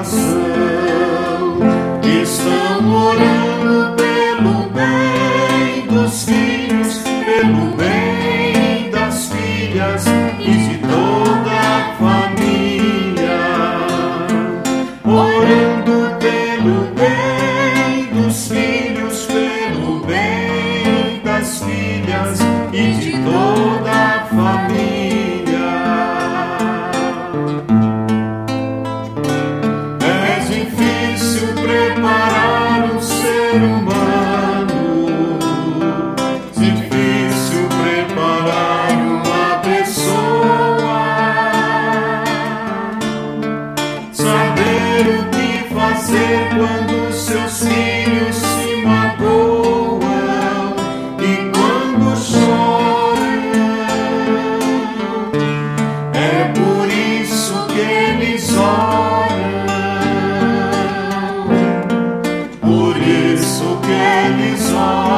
oração. Estão orando pelo bem dos filhos, pelo bem das filhas e de toda a família. Orando pelo bem dos filhos, pelo bem das filhas e de toda a família. É difícil preparar um ser humano, difícil preparar uma pessoa, saber o que fazer quando seus filhos se magoam e quando choram. É por isso que eles oram, por isso que eles oram.